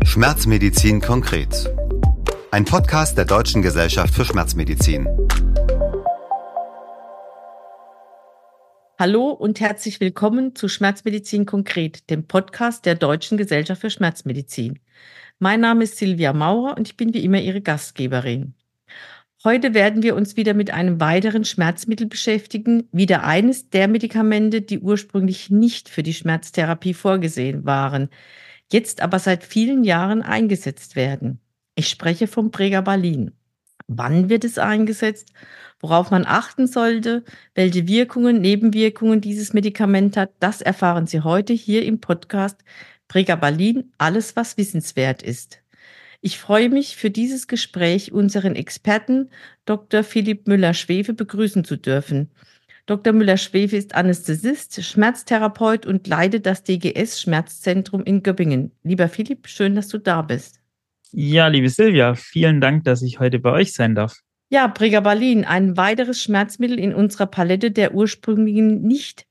Schmerzmedizin konkret. Ein Podcast der Deutschen Gesellschaft für Schmerzmedizin. Hallo und herzlich willkommen zu Schmerzmedizin konkret, dem Podcast der Deutschen Gesellschaft für Schmerzmedizin. Mein Name ist Silvia Maurer und ich bin wie immer Ihre Gastgeberin. Heute werden wir uns wieder mit einem weiteren Schmerzmittel beschäftigen, wieder eines der Medikamente, die ursprünglich nicht für die Schmerztherapie vorgesehen waren, jetzt aber seit vielen Jahren eingesetzt werden. Ich spreche vom Pregabalin. Wann wird es eingesetzt? Worauf man achten sollte? Welche Wirkungen, Nebenwirkungen dieses Medikament hat, das erfahren Sie heute hier im Podcast Pregabalin, alles was wissenswert ist. Ich freue mich, für dieses Gespräch unseren Experten Dr. Philipp Müller-Schwefe begrüßen zu dürfen. Dr. Müller-Schwefe ist Anästhesist, Schmerztherapeut und leitet das DGS-Schmerzzentrum in Göppingen. Lieber Philipp, schön, dass du da bist. Ja, liebe Silvia, vielen Dank, dass ich heute bei euch sein darf. Ja, Pregabalin, ein weiteres Schmerzmittel in unserer Palette der ursprünglichen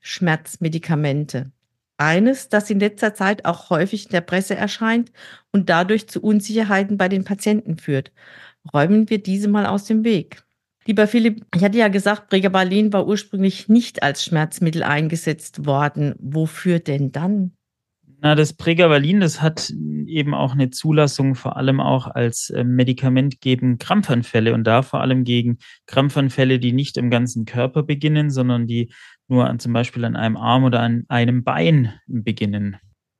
Nicht-Schmerzmedikamente. Eines, das in letzter Zeit auch häufig in der Presse erscheint und dadurch zu Unsicherheiten bei den Patienten führt. Räumen wir diese mal aus dem Weg. Lieber Philipp, ich hatte ja gesagt, Pregabalin war ursprünglich nicht als Schmerzmittel eingesetzt worden. Wofür denn dann? Das Pregabalin, das hat eben auch eine Zulassung, vor allem auch als Medikament gegen Krampfanfälle und da vor allem gegen Krampfanfälle, die nicht im ganzen Körper beginnen, sondern die nur zum Beispiel an einem Arm oder an einem Bein beginnen.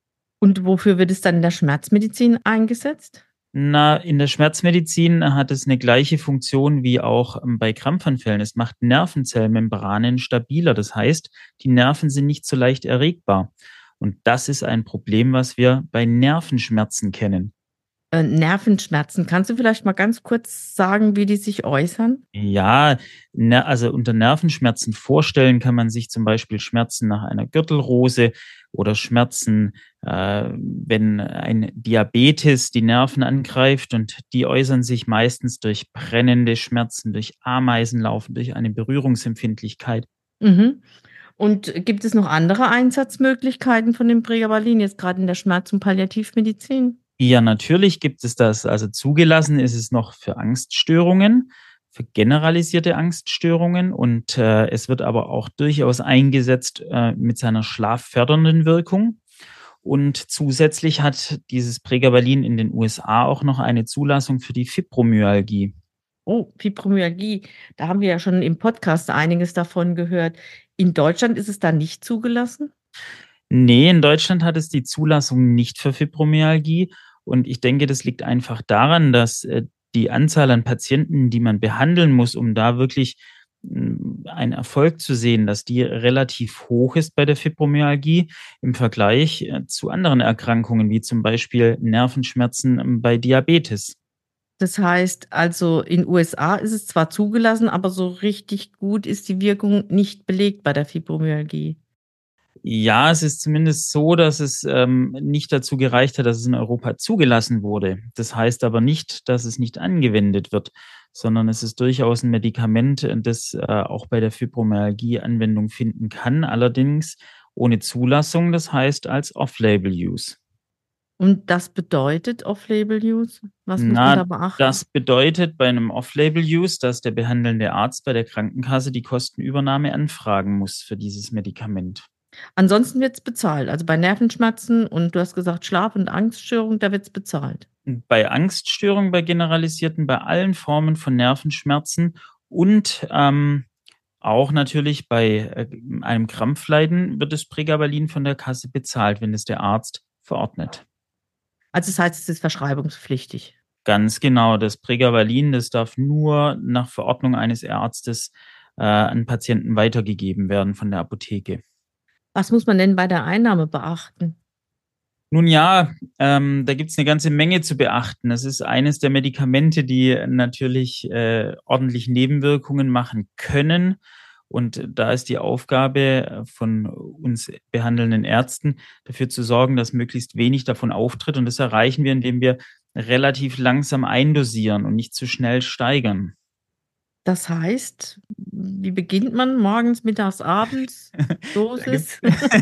Und wofür wird es dann in der Schmerzmedizin eingesetzt? In der Schmerzmedizin hat es eine gleiche Funktion wie auch bei Krampfanfällen. Es macht Nervenzellmembranen stabiler. Das heißt, die Nerven sind nicht so leicht erregbar. Und das ist ein Problem, was wir bei Nervenschmerzen kennen. Nervenschmerzen. Kannst du vielleicht mal ganz kurz sagen, wie die sich äußern? Ja, also unter Nervenschmerzen vorstellen kann man sich zum Beispiel Schmerzen nach einer Gürtelrose oder Schmerzen, wenn ein Diabetes die Nerven angreift, und die äußern sich meistens durch brennende Schmerzen, durch Ameisenlaufen, durch eine Berührungsempfindlichkeit. Mhm. Und gibt es noch andere Einsatzmöglichkeiten von dem Pregabalin, jetzt gerade in der Schmerz- und Palliativmedizin? Ja, natürlich gibt es das. Also zugelassen ist es noch für Angststörungen, für generalisierte Angststörungen, und es wird aber auch durchaus eingesetzt mit seiner schlaffördernden Wirkung. Und zusätzlich hat dieses Pregabalin in den USA auch noch eine Zulassung für die Fibromyalgie. Oh, Fibromyalgie. Da haben wir ja schon im Podcast einiges davon gehört. In Deutschland ist es da nicht zugelassen? Nee, in Deutschland hat es die Zulassung nicht für Fibromyalgie. Und ich denke, das liegt einfach daran, dass die Anzahl an Patienten, die man behandeln muss, um da wirklich einen Erfolg zu sehen, dass die relativ hoch ist bei der Fibromyalgie im Vergleich zu anderen Erkrankungen, wie zum Beispiel Nervenschmerzen bei Diabetes. Das heißt also, in USA ist es zwar zugelassen, aber so richtig gut ist die Wirkung nicht belegt bei der Fibromyalgie. Ja, es ist zumindest so, dass es nicht dazu gereicht hat, dass es in Europa zugelassen wurde. Das heißt aber nicht, dass es nicht angewendet wird, sondern es ist durchaus ein Medikament, das auch bei der Fibromyalgie Anwendung finden kann, allerdings ohne Zulassung, das heißt als Off-Label-Use. Und das bedeutet Off-Label-Use? Was muss man da beachten? Das bedeutet bei einem Off-Label-Use, dass der behandelnde Arzt bei der Krankenkasse die Kostenübernahme anfragen muss für dieses Medikament. Ansonsten wird es bezahlt. Also bei Nervenschmerzen und du hast gesagt Schlaf- und Angststörung, da wird es bezahlt. Bei Angststörungen, bei generalisierten, bei allen Formen von Nervenschmerzen und auch natürlich bei einem Krampfleiden wird das Pregabalin von der Kasse bezahlt, wenn es der Arzt verordnet. Also das heißt, es ist verschreibungspflichtig. Ganz genau, das Pregabalin, das darf nur nach Verordnung eines Arztes an Patienten weitergegeben werden von der Apotheke. Was muss man denn bei der Einnahme beachten? Nun ja, da gibt's eine ganze Menge zu beachten. Das ist eines der Medikamente, die natürlich ordentlich Nebenwirkungen machen können. Und da ist die Aufgabe von uns behandelnden Ärzten, dafür zu sorgen, dass möglichst wenig davon auftritt. Und das erreichen wir, indem wir relativ langsam eindosieren und nicht zu schnell steigern. Das heißt, wie beginnt man? Morgens, mittags, abends? Dosis?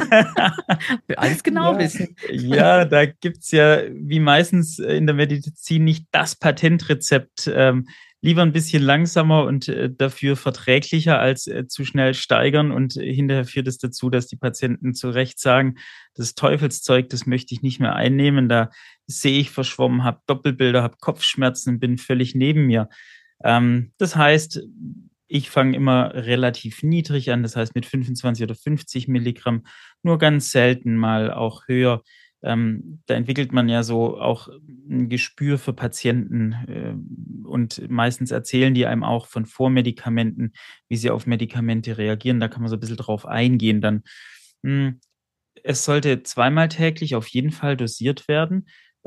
Will alles genau Ja, wissen. ja, da gibt's ja wie meistens in der Medizin nicht das Patentrezept. Lieber ein bisschen langsamer und dafür verträglicher als zu schnell steigern. Und hinterher führt es dazu, dass die Patienten zu Recht sagen, das Teufelszeug, das möchte ich nicht mehr einnehmen. Da sehe ich verschwommen, habe Doppelbilder, habe Kopfschmerzen, bin völlig neben mir. Das heißt, ich fange immer relativ niedrig an, das heißt mit 25 oder 50 Milligramm, nur ganz selten mal auch höher. Da entwickelt man ja so auch ein Gespür für Patienten und meistens erzählen die einem auch von Vormedikamenten, wie sie auf Medikamente reagieren. Da kann man so ein bisschen drauf eingehen dann. Hm, Es sollte zweimal täglich auf jeden Fall dosiert werden.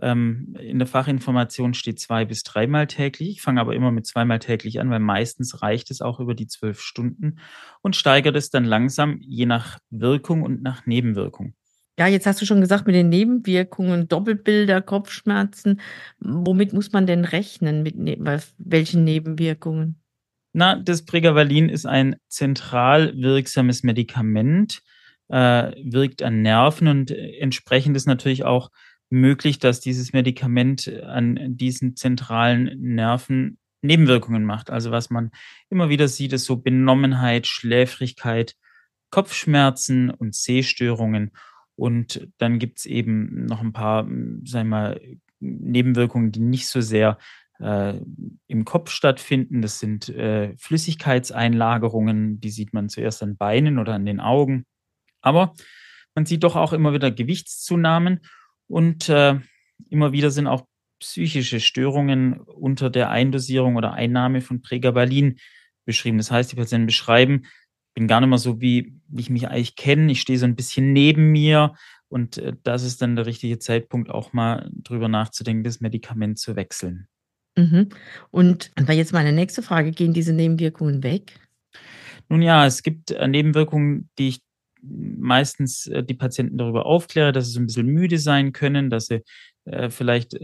In der Fachinformation steht 2 bis dreimal täglich. Ich fange aber immer mit zweimal täglich an, weil meistens reicht es auch über die 12 Stunden und steigert es dann langsam je nach Wirkung und nach Nebenwirkung. Ja, jetzt hast du schon gesagt, mit den Nebenwirkungen, Doppelbilder, Kopfschmerzen. Womit muss man denn rechnen? Welchen Nebenwirkungen? Na, das Pregabalin ist ein zentral wirksames Medikament, wirkt an Nerven und entsprechend ist natürlich auch möglich, dass dieses Medikament an diesen zentralen Nerven Nebenwirkungen macht. Also was man immer wieder sieht, ist so Benommenheit, Schläfrigkeit, Kopfschmerzen und Sehstörungen. Und dann gibt's eben noch ein paar, sagen wir mal, Nebenwirkungen, die nicht so sehr äh, im Kopf stattfinden. Das sind Flüssigkeitseinlagerungen, die sieht man zuerst an Beinen oder an den Augen. Aber man sieht doch auch immer wieder Gewichtszunahmen und immer wieder sind auch psychische Störungen unter der Eindosierung oder Einnahme von Pregabalin beschrieben. Das heißt, die Patienten beschreiben, ich bin gar nicht mehr so, wie ich mich eigentlich kenne. Ich stehe so ein bisschen neben mir und das ist dann der richtige Zeitpunkt, auch mal drüber nachzudenken, das Medikament zu wechseln. Mhm. Und dann war jetzt meine nächste Frage, gehen diese Nebenwirkungen weg? Nun ja, es gibt Nebenwirkungen, die ich meistens die Patienten darüber aufkläre, dass sie so ein bisschen müde sein können, dass sie vielleicht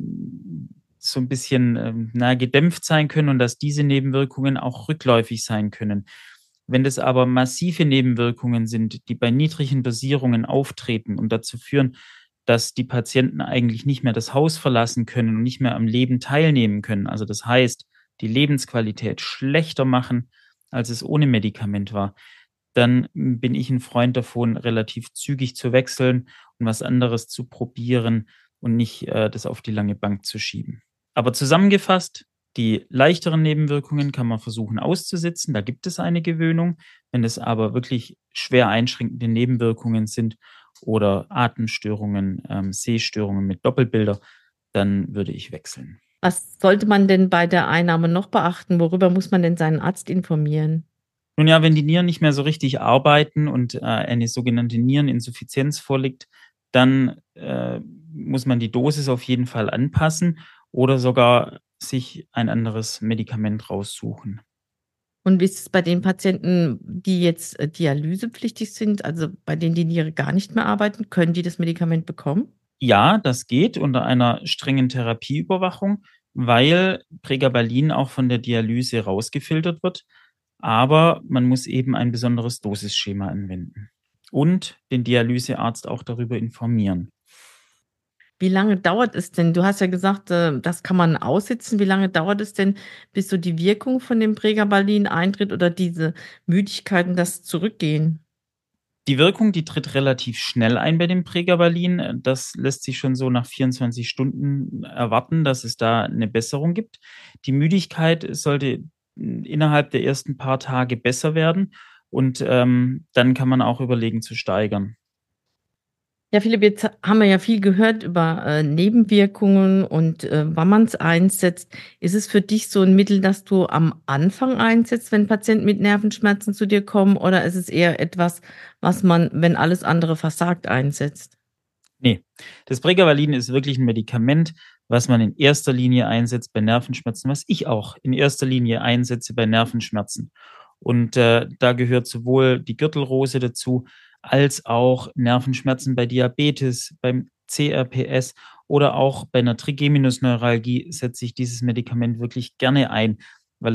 so ein bisschen gedämpft sein können und dass diese Nebenwirkungen auch rückläufig sein können. Wenn das aber massive Nebenwirkungen sind, die bei niedrigen Dosierungen auftreten und dazu führen, dass die Patienten eigentlich nicht mehr das Haus verlassen können und nicht mehr am Leben teilnehmen können, also das heißt, die Lebensqualität schlechter machen, als es ohne Medikament war, dann bin ich ein Freund davon, relativ zügig zu wechseln und was anderes zu probieren und nicht das auf die lange Bank zu schieben. Aber zusammengefasst, die leichteren Nebenwirkungen kann man versuchen auszusitzen, da gibt es eine Gewöhnung. Wenn es aber wirklich schwer einschränkende Nebenwirkungen sind oder Atemstörungen, Sehstörungen mit Doppelbilder, dann würde ich wechseln. Was sollte man denn bei der Einnahme noch beachten? Worüber muss man denn seinen Arzt informieren? Nun ja, wenn die Nieren nicht mehr so richtig arbeiten und eine sogenannte Niereninsuffizienz vorliegt, dann muss man die Dosis auf jeden Fall anpassen oder sogar sich ein anderes Medikament raussuchen. Und wie ist es bei den Patienten, die jetzt dialysepflichtig sind, also bei denen die Niere gar nicht mehr arbeiten, können die das Medikament bekommen? Ja, das geht unter einer strengen Therapieüberwachung, weil Pregabalin auch von der Dialyse rausgefiltert wird. Aber man muss eben ein besonderes Dosisschema anwenden und den Dialysearzt auch darüber informieren. Wie lange dauert es denn? Du hast ja gesagt, das kann man aussitzen. Wie lange dauert es denn, bis so die Wirkung von dem Pregabalin eintritt oder diese Müdigkeiten, das Zurückgehen? Die Wirkung, die tritt relativ schnell ein bei dem Pregabalin. Das lässt sich schon so nach 24 Stunden erwarten, dass es da eine Besserung gibt. Die Müdigkeit sollte innerhalb der ersten paar Tage besser werden und dann kann man auch überlegen zu steigern. Ja, Philipp, jetzt haben wir ja viel gehört über Nebenwirkungen und wann man es einsetzt. Ist es für dich so ein Mittel, das du am Anfang einsetzt, wenn Patienten mit Nervenschmerzen zu dir kommen, oder ist es eher etwas, was man, wenn alles andere versagt, einsetzt? Ne, das Pregabalin ist wirklich ein Medikament, was man in erster Linie einsetzt bei Nervenschmerzen, was ich auch in erster Linie einsetze bei Nervenschmerzen. Und da gehört sowohl die Gürtelrose dazu, als auch Nervenschmerzen bei Diabetes, beim CRPS oder auch bei einer Trigeminusneuralgie setze ich dieses Medikament wirklich gerne ein, weil es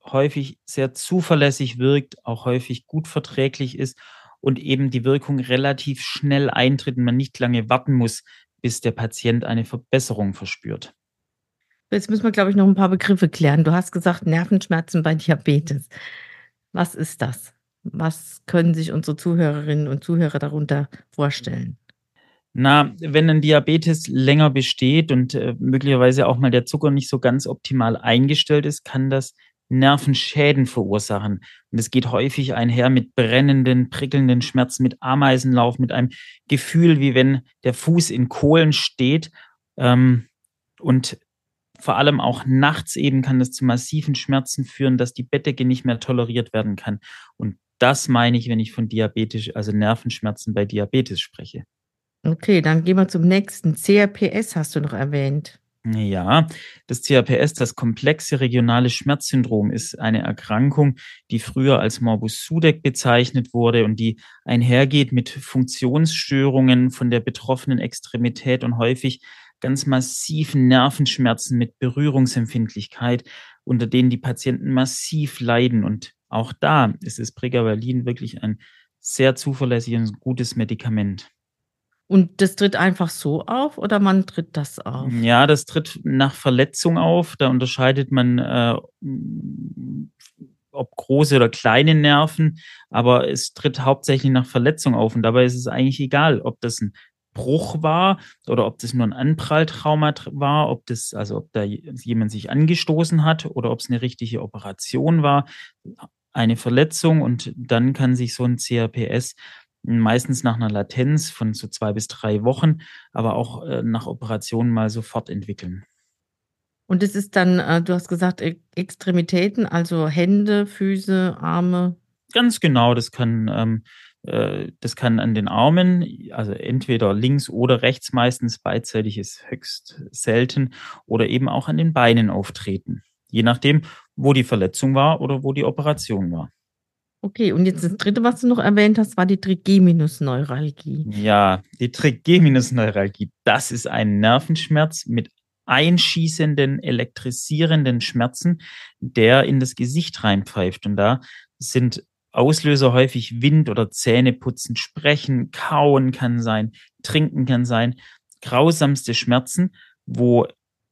häufig sehr zuverlässig wirkt, auch häufig gut verträglich ist und eben die Wirkung relativ schnell eintritt und man nicht lange warten muss, bis der Patient eine Verbesserung verspürt. Jetzt müssen wir, glaube ich, noch ein paar Begriffe klären. Du hast gesagt, Nervenschmerzen bei Diabetes. Was ist das? Was können sich unsere Zuhörerinnen und Zuhörer darunter vorstellen? Na, wenn ein Diabetes länger besteht und möglicherweise auch mal der Zucker nicht so ganz optimal eingestellt ist, kann das Nervenschäden verursachen. Und es geht häufig einher mit brennenden, prickelnden Schmerzen, mit Ameisenlauf, mit einem Gefühl, wie wenn der Fuß in Kohlen steht. Und vor allem auch nachts eben kann das zu massiven Schmerzen führen, dass die Bettdecke nicht mehr toleriert werden kann. Und das meine ich, wenn ich von Diabetes, also Nervenschmerzen bei Diabetes spreche. Okay, dann gehen wir zum nächsten. CRPS hast du noch erwähnt. Ja, das CRPS, das komplexe regionale Schmerzsyndrom, ist eine Erkrankung, die früher als Morbus Sudeck bezeichnet wurde und die einhergeht mit Funktionsstörungen von der betroffenen Extremität und häufig ganz massiven Nervenschmerzen mit Berührungsempfindlichkeit, unter denen die Patienten massiv leiden. Und auch da ist das Pregabalin wirklich ein sehr zuverlässiges und gutes Medikament. Und das tritt einfach so auf oder man tritt das auf? Ja, das tritt nach Verletzung auf. Da unterscheidet man, ob große oder kleine Nerven, aber es tritt hauptsächlich nach Verletzung auf. Und dabei ist es eigentlich egal, ob das ein Bruch war oder ob das nur ein Anpralltrauma war, ob da jemand sich angestoßen hat oder ob es eine richtige Operation war, eine Verletzung und dann kann sich so ein CRPS meistens nach einer Latenz von so 2 bis 3 Wochen, aber auch, nach Operationen mal sofort entwickeln. Und es ist dann, du hast gesagt, Extremitäten, also Hände, Füße, Arme. Ganz genau, das kann an den Armen, also entweder links oder rechts, meistens beidseitig ist höchst selten, oder eben auch an den Beinen auftreten, je nachdem, wo die Verletzung war oder wo die Operation war. Okay, und jetzt das Dritte, was du noch erwähnt hast, war die Trigeminusneuralgie. Ja, die Trigeminusneuralgie, das ist ein Nervenschmerz mit einschießenden, elektrisierenden Schmerzen, der in das Gesicht reinpfeift. Und da sind Auslöser häufig Wind oder Zähneputzen, Sprechen, Kauen kann sein, Trinken kann sein. Grausamste Schmerzen, wo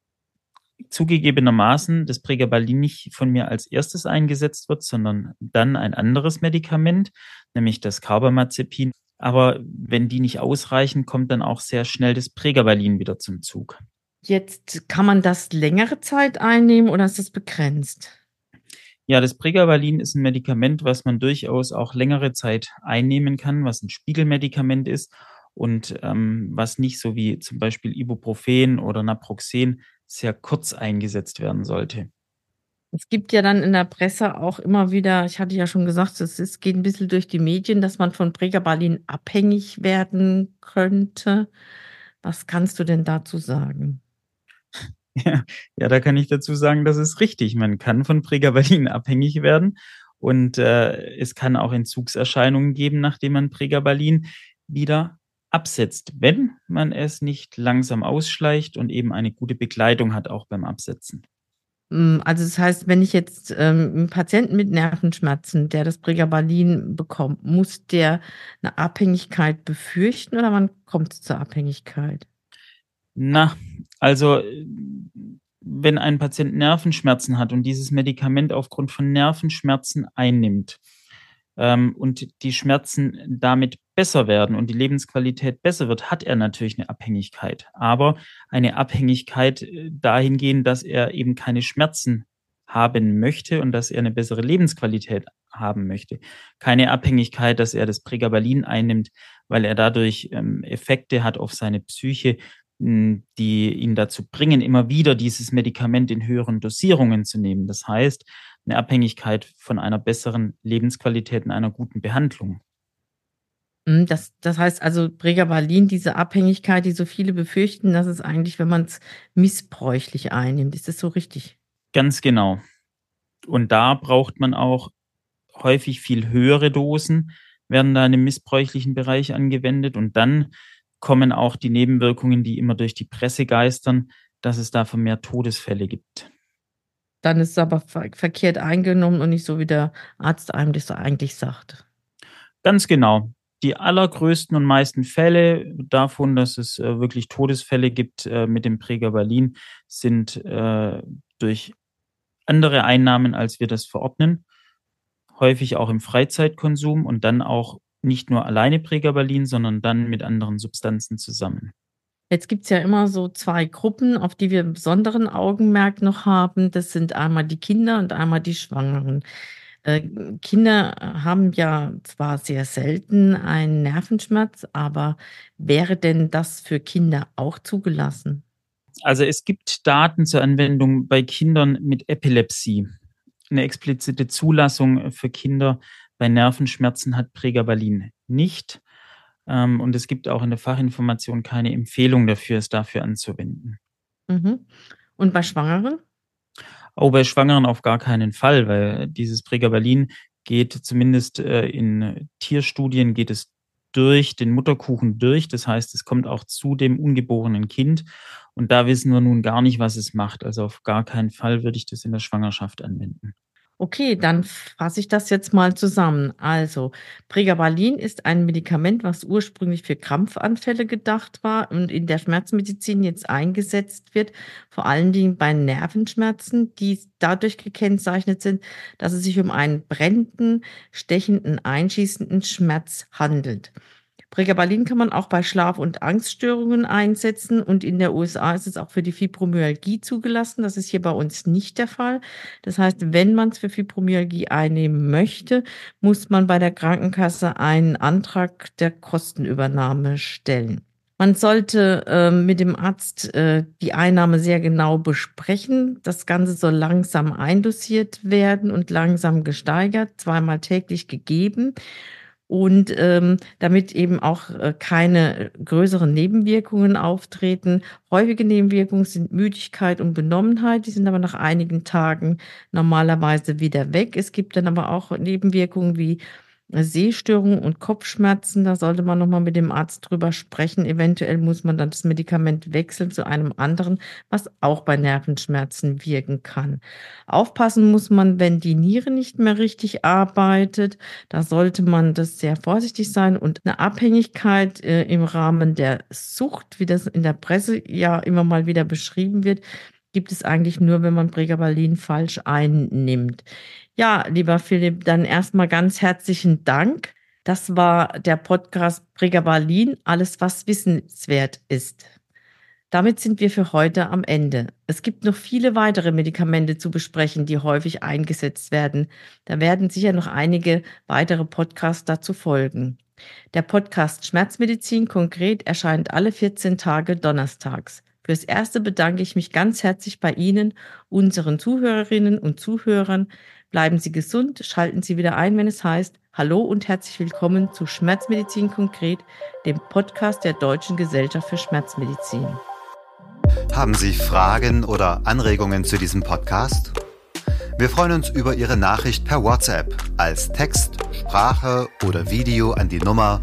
zugegebenermaßen das Pregabalin nicht von mir als erstes eingesetzt wird, sondern dann ein anderes Medikament, nämlich das Carbamazepin. Aber wenn die nicht ausreichen, kommt dann auch sehr schnell das Pregabalin wieder zum Zug. Jetzt kann man das längere Zeit einnehmen oder ist das begrenzt? Ja, das Pregabalin ist ein Medikament, was man durchaus auch längere Zeit einnehmen kann, was ein Spiegelmedikament ist und was nicht so wie zum Beispiel Ibuprofen oder Naproxen sehr kurz eingesetzt werden sollte. Es gibt ja dann in der Presse auch immer wieder, ich hatte ja schon gesagt, geht ein bisschen durch die Medien, dass man von Pregabalin abhängig werden könnte. Was kannst du denn dazu sagen? Ja, ja, da kann ich dazu sagen, das ist richtig. Man kann von Pregabalin abhängig werden und es kann auch Entzugserscheinungen geben, nachdem man Pregabalin wieder absetzt, wenn man es nicht langsam ausschleicht und eben eine gute Begleitung hat, auch beim Absetzen. Also, das heißt, wenn ich jetzt, 'n Patienten mit Nervenschmerzen, der das Pregabalin bekommt, muss der eine Abhängigkeit befürchten oder wann kommt's zur Abhängigkeit? Na, also, wenn ein Patient Nervenschmerzen hat und dieses Medikament aufgrund von Nervenschmerzen einnimmt, und die Schmerzen damit besser werden und die Lebensqualität besser wird, hat er natürlich eine Abhängigkeit. Aber eine Abhängigkeit, dahingehend, dass er eben keine Schmerzen haben möchte und dass er eine bessere Lebensqualität haben möchte. Keine Abhängigkeit, dass er das Pregabalin einnimmt, weil er dadurch, Effekte hat auf seine Psyche, die ihn dazu bringen, immer wieder dieses Medikament in höheren Dosierungen zu nehmen. Das heißt, eine Abhängigkeit von einer besseren Lebensqualität und einer guten Behandlung. Das heißt also, Pregabalin, diese Abhängigkeit, die so viele befürchten, das ist eigentlich, wenn man's missbräuchlich einnimmt. Ist das so richtig? Ganz genau. Und da braucht man auch häufig viel höhere Dosen, werden da in dem missbräuchlichen Bereich angewendet. Und dann kommen auch die Nebenwirkungen, die immer durch die Presse geistern, dass es da vermehrt Todesfälle gibt. dann ist es aber verkehrt eingenommen und nicht so, wie der Arzt einem das eigentlich sagt. Ganz genau. Die allergrößten und meisten Fälle davon, dass es wirklich Todesfälle gibt mit dem Pregabalin, sind durch andere Einnahmen, als wir das verordnen. Häufig auch im Freizeitkonsum und dann auch nicht nur alleine Pregabalin, sondern dann mit anderen Substanzen zusammen. Jetzt gibt's ja immer so 2 Gruppen, auf die wir besonderen Augenmerk noch haben. Das sind einmal die Kinder und einmal die Schwangeren. Kinder haben ja zwar sehr selten einen Nervenschmerz, aber wäre denn das für Kinder auch zugelassen? Also es gibt Daten zur Anwendung bei Kindern mit Epilepsie. Eine explizite Zulassung für Kinder bei Nervenschmerzen hat Pregabalin nicht. Und es gibt auch in der Fachinformation keine Empfehlung dafür, es dafür anzuwenden. Mhm. Und bei Schwangeren? Auch bei Schwangeren auf gar keinen Fall, weil dieses Pregabalin geht zumindest in Tierstudien geht es durch den Mutterkuchen durch. Das heißt, es kommt auch zu dem ungeborenen Kind. Und da wissen wir nun gar nicht, was es macht. Also auf gar keinen Fall würde ich das in der Schwangerschaft anwenden. Okay, dann fasse ich das jetzt mal zusammen. Also, Pregabalin ist ein Medikament, was ursprünglich für Krampfanfälle gedacht war und in der Schmerzmedizin jetzt eingesetzt wird, vor allen Dingen bei Nervenschmerzen, die dadurch gekennzeichnet sind, dass es sich um einen brennenden, stechenden, einschießenden Schmerz handelt. Pregabalin kann man auch bei Schlaf- und Angststörungen einsetzen und in der USA ist es auch für die Fibromyalgie zugelassen. Das ist hier bei uns nicht der Fall. Das heißt, wenn man es für Fibromyalgie einnehmen möchte, muss man bei der Krankenkasse einen Antrag der Kostenübernahme stellen. Man sollte mit dem Arzt die Einnahme sehr genau besprechen. Das Ganze soll langsam eindosiert werden und langsam gesteigert, 2-mal täglich gegeben. Und damit eben auch keine größeren Nebenwirkungen auftreten. Häufige Nebenwirkungen sind Müdigkeit und Benommenheit, die sind aber nach einigen Tagen normalerweise wieder weg. Es gibt dann aber auch Nebenwirkungen wie Sehstörungen und Kopfschmerzen. Da sollte man nochmal mit dem Arzt drüber sprechen. Eventuell muss man dann das Medikament wechseln zu einem anderen, was auch bei Nervenschmerzen wirken kann. Aufpassen muss man, wenn die Niere nicht mehr richtig arbeitet. Da sollte man das sehr vorsichtig sein und eine Abhängigkeit im Rahmen der Sucht, wie das in der Presse ja immer mal wieder beschrieben wird, gibt es eigentlich nur, wenn man Pregabalin falsch einnimmt. Ja, lieber Philipp, dann erstmal ganz herzlichen Dank. Das war der Podcast Pregabalin, alles was wissenswert ist. Damit sind wir für heute am Ende. Es gibt noch viele weitere Medikamente zu besprechen, die häufig eingesetzt werden. Da werden sicher noch einige weitere Podcasts dazu folgen. Der Podcast Schmerzmedizin konkret erscheint alle 14 Tage donnerstags. Fürs Erste bedanke ich mich ganz herzlich bei Ihnen, unseren Zuhörerinnen und Zuhörern. Bleiben Sie gesund, schalten Sie wieder ein, wenn es heißt, hallo und herzlich willkommen zu Schmerzmedizin konkret, dem Podcast der Deutschen Gesellschaft für Schmerzmedizin. Haben Sie Fragen oder Anregungen zu diesem Podcast? Wir freuen uns über Ihre Nachricht per WhatsApp als Text, Sprache oder Video an die Nummer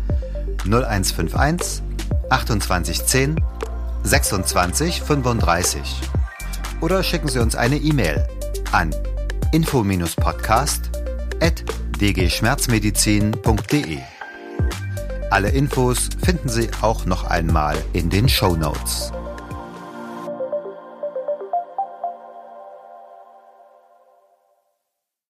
0151 28 10 26 35 oder schicken Sie uns eine E-Mail an info-podcast@dgschmerzmedizin.de. Alle Infos finden Sie auch noch einmal in den Shownotes.